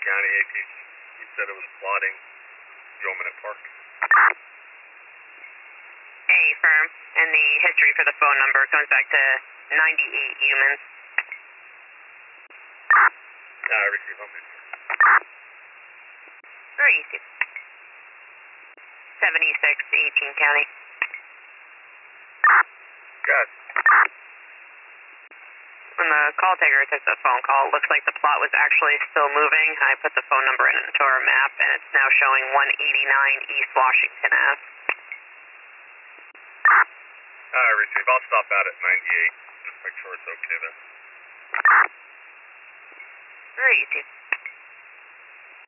County, AT. He said it was plotting Yeomanette Park. Hey, firm. And the history for the phone number comes back to 98 humans. I received home. Very easy. 76 to 18 County. Good. When the call taker took the phone call, it looks like the plot was actually still moving. I put the phone number into our map, and it's now showing 189 East Washington Ave. I received. I'll stop out at 98. Just make sure it's okay there. Very easy.